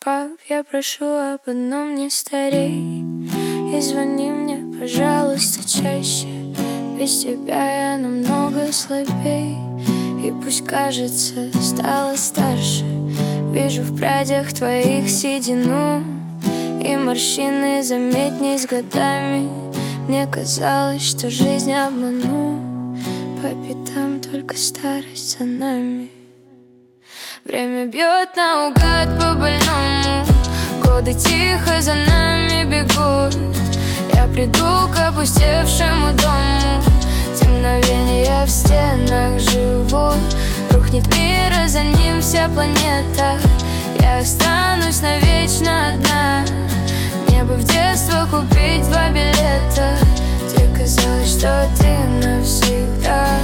прав. Я прошу об одном: не старей. И звони мне, пожалуйста, чаще. Без тебя я намного слабей. И пусть кажется, стала старше. Вижу в прядях твоих седину, и морщины заметней с годами. Мне казалось, что жизнь обману. По пятам только старость за нами. Время бьет наугад по больному. Годы тихо за нами бегут. Я приду к опустевшему дому. Те мгновения в стенах живут. Рухнет мир, а за ним вся планета. Я останусь навечно одна. Мне бы в детство купить 2 билета. Тебе казалось, что ты навсегда.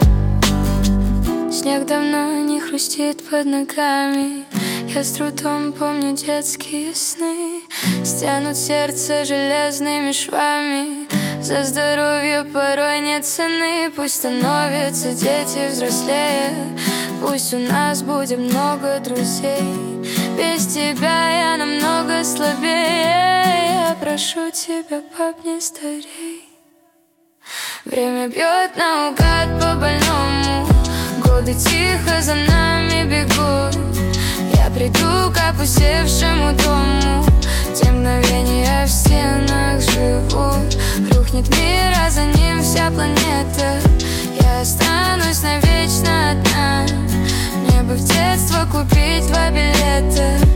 Снег давно не хрустит под ногами. Я с трудом помню детские сны. Стянут сердце железными швами. За здоровье порой нет цены. Пусть становятся дети взрослее. Пусть у нас будет много друзей. Без тебя я намного слабее. Я прошу тебя, пап, не старей. Время бьет наугад по больному. Годы тихо за нами бегут. Я приду к опустевшему дому. Те мгновения в стенах живут. Рухнет мир, а за ним вся планета. Я останусь навечно одна. Мне бы в детство купить 2 билета.